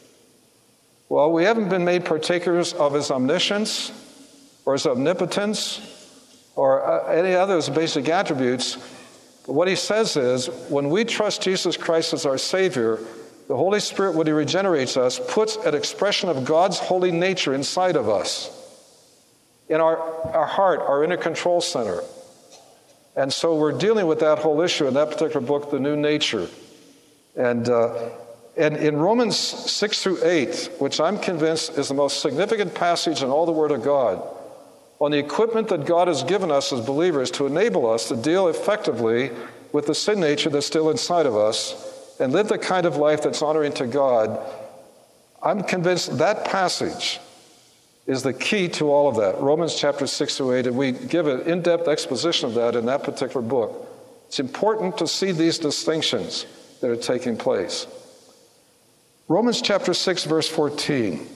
Well, we haven't been made partakers of his omniscience or his omnipotence or uh, any other of his basic attributes. But what he says is, when we trust Jesus Christ as our Savior, the Holy Spirit, when he regenerates us, puts an expression of God's holy nature inside of us, in our, our heart, our inner control center. And so we're dealing with that whole issue in that particular book, The New Nature. And uh, And in Romans six through eight, which I'm convinced is the most significant passage in all the Word of God, on the equipment that God has given us as believers to enable us to deal effectively with the sin nature that's still inside of us and live the kind of life that's honoring to God, I'm convinced that passage is the key to all of that. Romans chapter six through eight, and we give an in-depth exposition of that in that particular book. It's important to see these distinctions that are taking place. Romans chapter six, verse fourteen.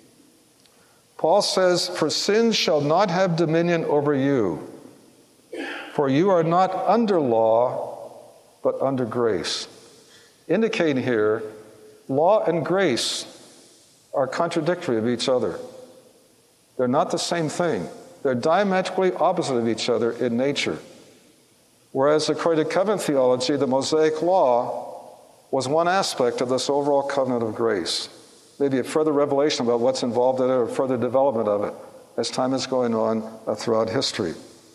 Paul says, for sin shall not have dominion over you, for you are not under law, but under grace. Indicating here, law and grace are contradictory of each other. They're not the same thing. They're diametrically opposite of each other in nature. Whereas according to covenant theology, the Mosaic law was one aspect of this overall covenant of grace. Maybe a further revelation about what's involved in it or further development of it as time is going on uh, throughout history.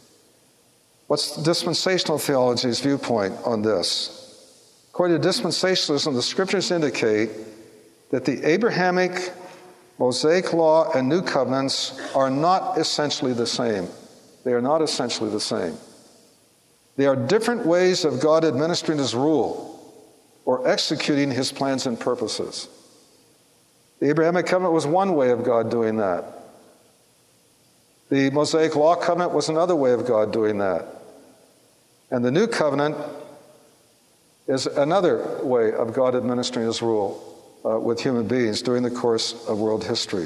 What's dispensational theology's viewpoint on this? According to dispensationalism, the scriptures indicate that the Abrahamic, Mosaic law, and New Covenants are not essentially the same. They are not essentially the same. They are different ways of God administering his rule or executing his plans and purposes. The Abrahamic covenant was one way of God doing that. The Mosaic law covenant was another way of God doing that. And the new covenant is another way of God administering his rule uh, with human beings during the course of world history.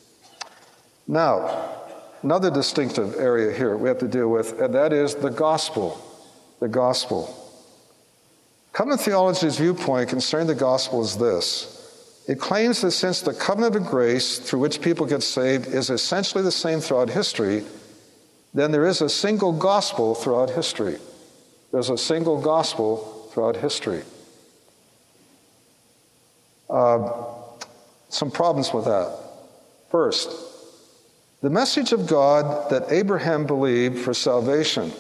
Now, another distinctive area here we have to deal with, and that is the gospel. The gospel. Covenant theology's viewpoint concerning the gospel is this. It claims that since the covenant of grace through which people get saved is essentially the same throughout history, then there is a single gospel throughout history. There's a single gospel throughout history. Uh, some problems with that. First, the message of God that Abraham believed for salvation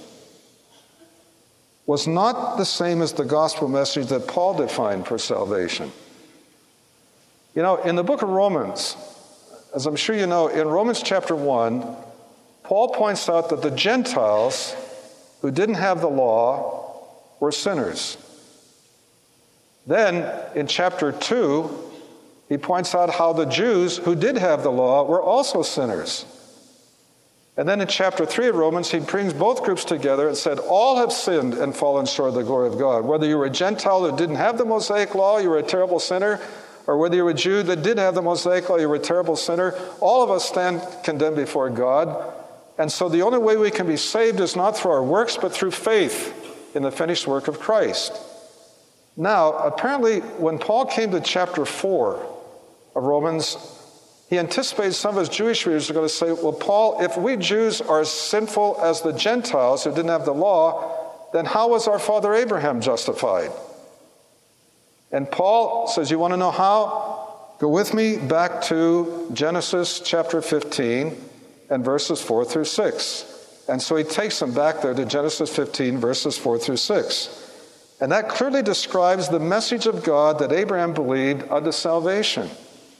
was not the same as the gospel message that Paul defined for salvation. You know, in the book of Romans, as I'm sure you know, in Romans chapter one, Paul points out that the Gentiles who didn't have the law were sinners. Then, in chapter two, he points out how the Jews who did have the law were also sinners. And then in chapter three of Romans, he brings both groups together and said, all have sinned and fallen short of the glory of God. Whether you were a Gentile that didn't have the Mosaic law, you were a terrible sinner, or whether you were a Jew that did have the Mosaic law, you were a terrible sinner, all of us stand condemned before God. And so the only way we can be saved is not through our works, but through faith in the finished work of Christ. Now, apparently, when Paul came to chapter four of Romans, he anticipated some of his Jewish readers are going to say, well, Paul, if we Jews are as sinful as the Gentiles who didn't have the law, then how was our father Abraham justified? And Paul says, you want to know how? Go with me back to Genesis chapter fifteen and verses four through six. And so he takes them back there to Genesis fifteen, verses four through six. And that clearly describes the message of God that Abraham believed unto salvation.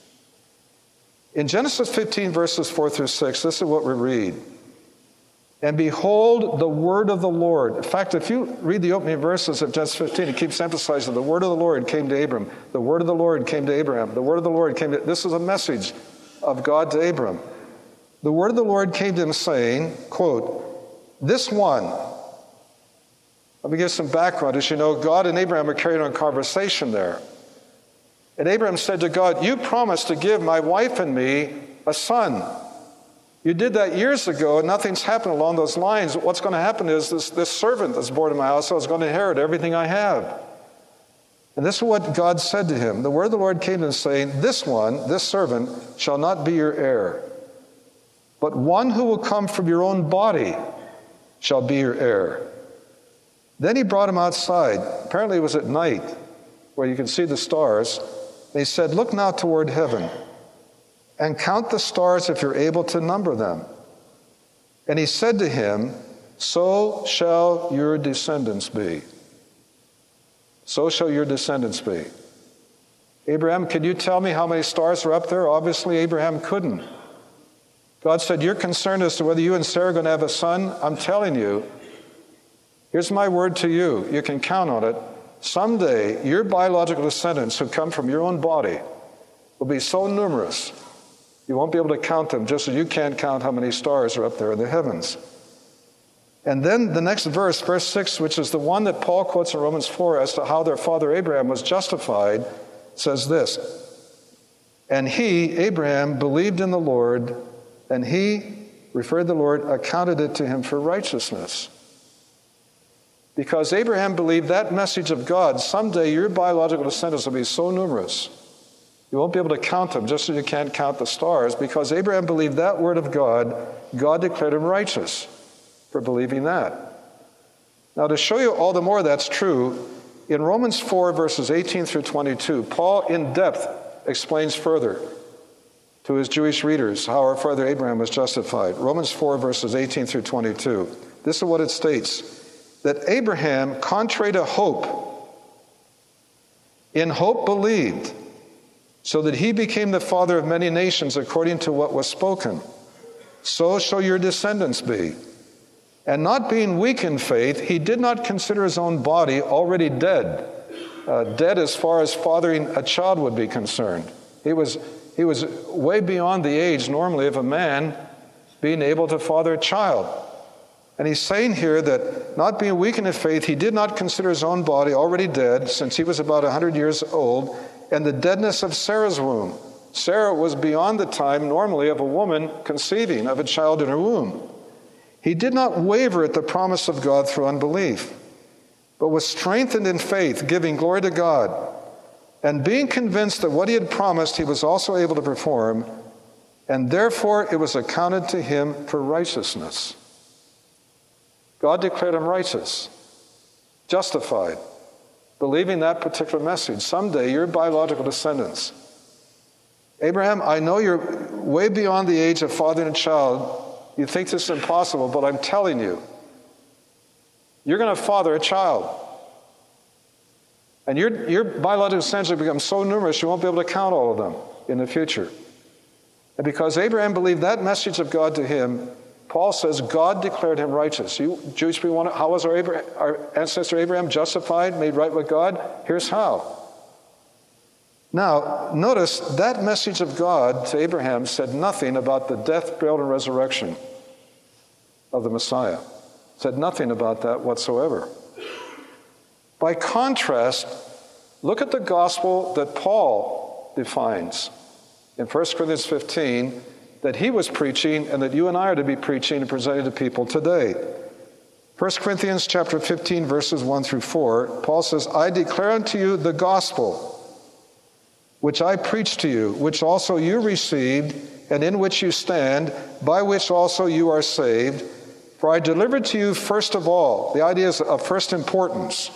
In Genesis fifteen, verses four through six, this is what we read. And behold, the word of the Lord. In fact, if you read the opening verses of Genesis fifteen, it keeps emphasizing the word of the Lord came to Abram. The word of the Lord came to Abraham. The word of the Lord came to... This is a message of God to Abram. The word of the Lord came to him saying, quote, this one... Let me give some background. As you know, God and Abraham are carrying on a conversation there. And Abraham said to God, you promised to give my wife and me a son. You did that years ago, and nothing's happened along those lines. What's going to happen is this, this servant that's born in my house is going to inherit everything I have. And this is what God said to him. The word of the Lord came to him saying, this one, this servant, shall not be your heir, but one who will come from your own body shall be your heir. Then he brought him outside. Apparently it was at night, where you can see the stars. And he said, look now toward heaven, and count the stars if you're able to number them. And he said to him, so shall your descendants be. So shall your descendants be. Abraham, can you tell me how many stars are up there? Obviously, Abraham couldn't. God said, you're concerned as to whether you and Sarah are going to have a son? I'm telling you, here's my word to you. You can count on it. Someday, your biological descendants who come from your own body will be so numerous, you won't be able to count them, just as you can't count how many stars are up there in the heavens. And then the next verse, verse six, which is the one that Paul quotes in Romans four as to how their father Abraham was justified, says this, and he, Abraham, believed in the Lord, and he, referred to the Lord, accounted it to him for righteousness. Because Abraham believed that message of God, someday your biological descendants will be so numerous, you won't be able to count them, just as you can't count the stars. Because Abraham believed that word of God, God declared him righteous for believing that. Now, to show you all the more that's true, in Romans four, verses eighteen through twenty-two, Paul in depth explains further to his Jewish readers how our father Abraham was justified. Romans four, verses eighteen through twenty-two. This is what it states. That Abraham, contrary to hope, in hope believed, so that he became the father of many nations according to what was spoken. So shall your descendants be. And not being weak in faith, he did not consider his own body already dead, uh, dead as far as fathering a child would be concerned. He was, he was way beyond the age normally of a man being able to father a child. And he's saying here that not being weak in faith, he did not consider his own body already dead, since he was about one hundred years old, and the deadness of Sarah's womb. Sarah was beyond the time normally of a woman conceiving of a child in her womb. He did not waver at the promise of God through unbelief, but was strengthened in faith, giving glory to God, and being convinced that what he had promised he was also able to perform, and therefore it was accounted to him for righteousness. God declared him righteous, justified, believing that particular message. Someday, your biological descendants. Abraham, I know you're way beyond the age of fathering a child. You think this is impossible, but I'm telling you, you're going to father a child. And your, your biological descendants will become so numerous, you won't be able to count all of them in the future. And because Abraham believed that message of God to him, Paul says God declared him righteous. You Jewish people want to, how was our, Abraham, our ancestor Abraham justified, made right with God? Here's how. Now, notice that message of God to Abraham said nothing about the death, burial, and resurrection of the Messiah. It said nothing about that whatsoever. By contrast, look at the gospel that Paul defines in First Corinthians fifteen that he was preaching and that you and I are to be preaching and presenting to people today. First Corinthians chapter fifteen, verses one through four, Paul says, I declare unto you the gospel which I preached to you, which also you received, and in which you stand, by which also you are saved. For I delivered to you first of all, the idea is of first importance,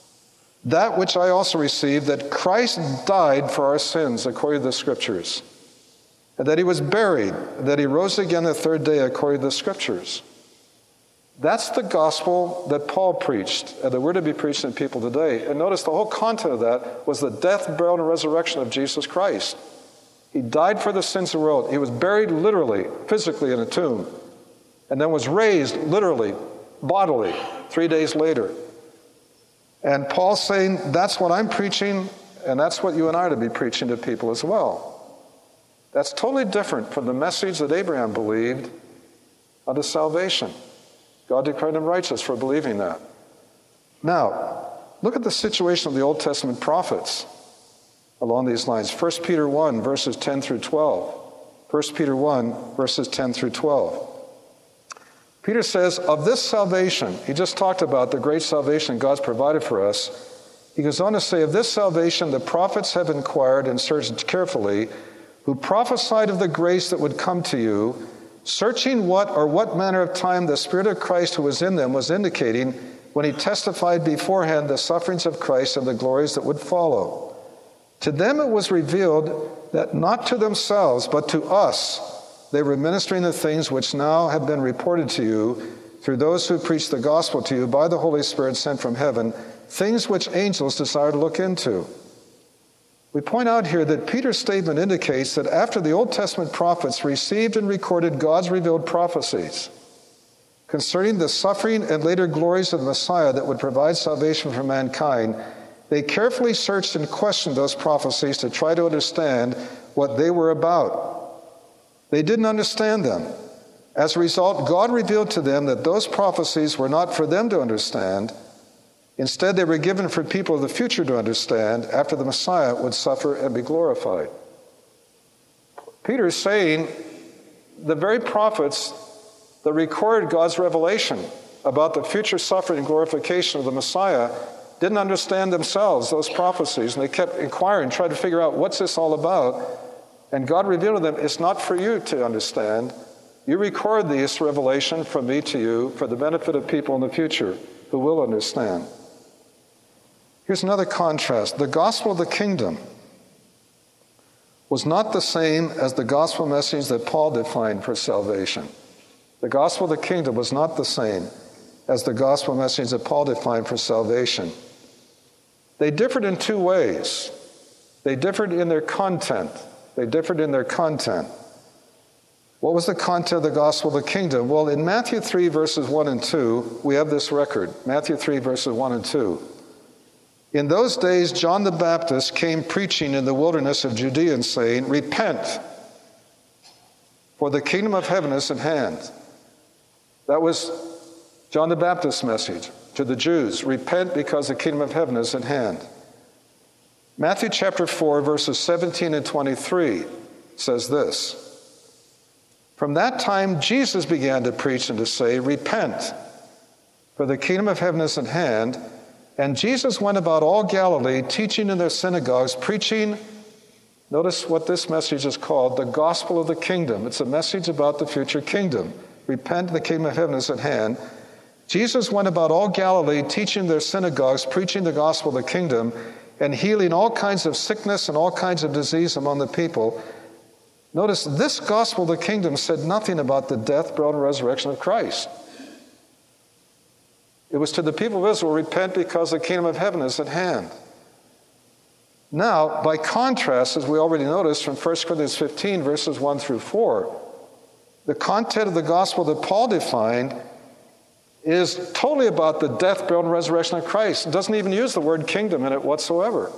that which I also received, that Christ died for our sins according to the Scriptures, and that he was buried, and that he rose again the third day according to the Scriptures. That's the gospel that Paul preached, and that we're to be preaching to people today. And notice the whole content of that was the death, burial, and resurrection of Jesus Christ. He died for the sins of the world. He was buried literally, physically in a tomb, and then was raised literally, bodily, three days later. And Paul's saying, that's what I'm preaching, and that's what you and I are to be preaching to people as well. That's totally different from the message that Abraham believed unto salvation. God declared him righteous for believing that. Now, look at the situation of the Old Testament prophets along these lines. First Peter one, verses ten through twelve. First Peter one, verses ten through twelve. Peter says, of this salvation, he just talked about the great salvation God's provided for us. He goes on to say, of this salvation the prophets have inquired and searched carefully, who prophesied of the grace that would come to you, searching what or what manner of time the Spirit of Christ who was in them was indicating when he testified beforehand the sufferings of Christ and the glories that would follow. To them it was revealed that not to themselves, but to us, they were ministering the things which now have been reported to you through those who preach the gospel to you by the Holy Spirit sent from heaven, things which angels desire to look into. We point out here that Peter's statement indicates that after the Old Testament prophets received and recorded God's revealed prophecies concerning the suffering and later glories of the Messiah that would provide salvation for mankind, they carefully searched and questioned those prophecies to try to understand what they were about. They didn't understand them. As a result, God revealed to them that those prophecies were not for them to understand. Instead, they were given for people of the future to understand after the Messiah would suffer and be glorified. Peter is saying the very prophets that recorded God's revelation about the future suffering and glorification of the Messiah didn't understand themselves those prophecies, and they kept inquiring, trying to figure out what's this all about. And God revealed to them, it's not for you to understand. You record this revelation from me to you for the benefit of people in the future who will understand. Here's another contrast. The gospel of the kingdom was not the same as the gospel message that Paul defined for salvation. The gospel of the kingdom was not the same as the gospel message that Paul defined for salvation. They differed in two ways. They differed in their content. They differed in their content. What was the content of the gospel of the kingdom? Well, in Matthew three, verses one and two, we have this record. Matthew three, verses one and two. In those days, John the Baptist came preaching in the wilderness of Judea and saying, repent, for the kingdom of heaven is at hand. That was John the Baptist's message to the Jews. Repent because the kingdom of heaven is at hand. Matthew chapter four, verses seventeen and twenty-three says this. From that time, Jesus began to preach and to say, repent, for the kingdom of heaven is at hand. And Jesus went about all Galilee, teaching in their synagogues, preaching, notice what this message is called, the gospel of the kingdom. It's a message about the future kingdom. Repent, the kingdom of heaven is at hand. Jesus went about all Galilee, teaching in their synagogues, preaching the gospel of the kingdom, and healing all kinds of sickness and all kinds of disease among the people. Notice this gospel of the kingdom said nothing about the death, burial, and resurrection of Christ. It was to the people of Israel, repent because the kingdom of heaven is at hand. Now, by contrast, as we already noticed from First Corinthians fifteen, verses one through four, the content of the gospel that Paul defined is totally about the death, burial, and resurrection of Christ. It doesn't even use the word kingdom in it whatsoever.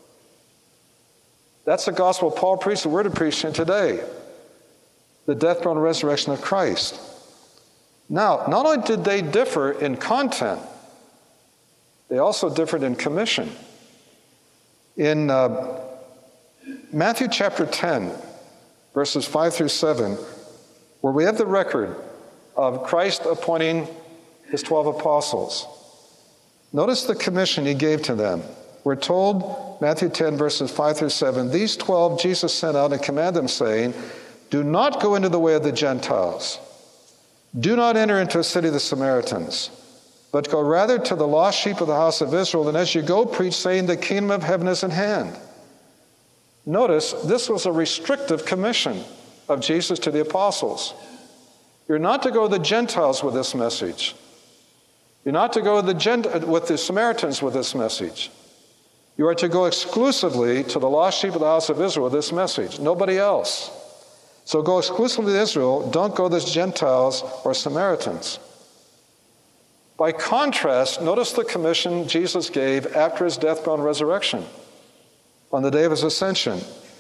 That's the gospel Paul preached, the word of preaching today. The death, burial, and resurrection of Christ. Now, not only did they differ in content, they also differed in commission. In uh, Matthew chapter ten, verses five through seven, where we have the record of Christ appointing his twelve apostles. Notice the commission he gave to them. We're told, Matthew ten, verses five through seven, these twelve Jesus sent out and commanded them, saying, do not go into the way of the Gentiles. Do not enter into a city of the Samaritans, but go rather to the lost sheep of the house of Israel, and as you go, preach, saying, the kingdom of heaven is at hand. Notice, this was a restrictive commission of Jesus to the apostles. You're not to go to the Gentiles with this message. You're not to go to the Gent- with the Samaritans with this message. You are to go exclusively to the lost sheep of the house of Israel with this message, nobody else. So go exclusively to Israel, don't go to the Gentiles or Samaritans. By contrast, notice the commission Jesus gave after his death, burial, and resurrection on the day of his ascension.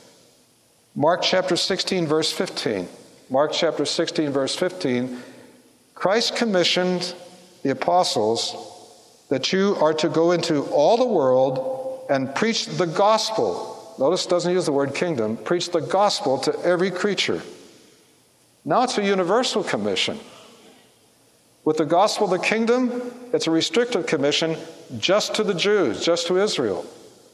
Mark chapter sixteen, verse fifteen. Mark chapter sixteen, verse fifteen. Christ commissioned the apostles that you are to go into all the world and preach the gospel. Notice it doesn't use the word kingdom. Preach the gospel to every creature. Now it's a universal commission. With the gospel of the kingdom, it's a restrictive commission just to the Jews, just to Israel.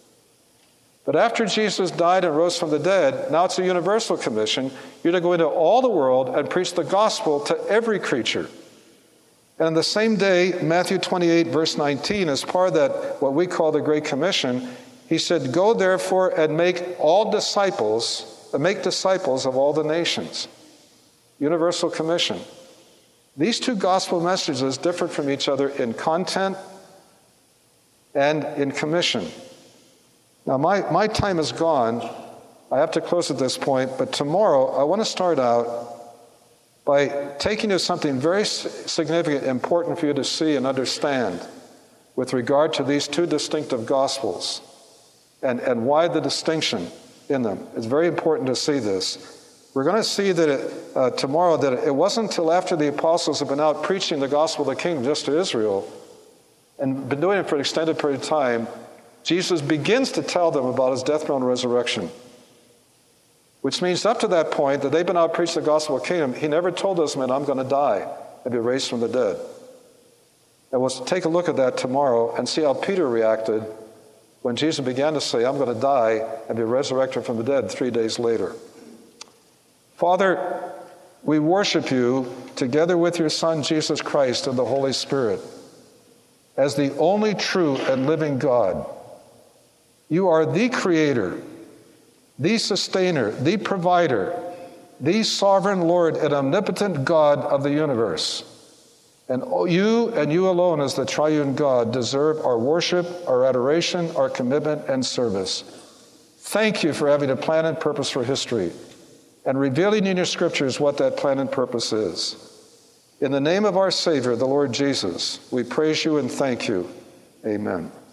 But after Jesus died and rose from the dead, now it's a universal commission. You're to go into all the world and preach the gospel to every creature. And on the same day, Matthew twenty-eight, verse nineteen, as part of that, what we call the Great Commission, he said, go therefore and make all disciples, uh, make disciples of all the nations. Universal commission. These two gospel messages differ from each other in content and in commission. Now, my, my time is gone. I have to close at this point, but tomorrow I want to start out by taking you to something very significant, important for you to see and understand with regard to these two distinctive gospels and, and why the distinction in them. It's very important to see this. We're going to see that it, uh, tomorrow that it wasn't until after the apostles have been out preaching the gospel of the kingdom just to Israel and been doing it for an extended period of time, Jesus begins to tell them about his death, burial, and resurrection. Which means up to that point that they've been out preaching the gospel of the kingdom, he never told those men, I'm going to die and be raised from the dead. And we'll take a look at that tomorrow and see how Peter reacted when Jesus began to say, I'm going to die and be resurrected from the dead three days later. Father, we worship you together with your Son, Jesus Christ, and the Holy Spirit as the only true and living God. You are the creator, the sustainer, the provider, the sovereign Lord and omnipotent God of the universe. And you and you alone as the triune God deserve our worship, our adoration, our commitment, and service. Thank you for having a plan and purpose for history and revealing in your scriptures what that plan and purpose is. In the name of our Savior, the Lord Jesus, we praise you and thank you. Amen.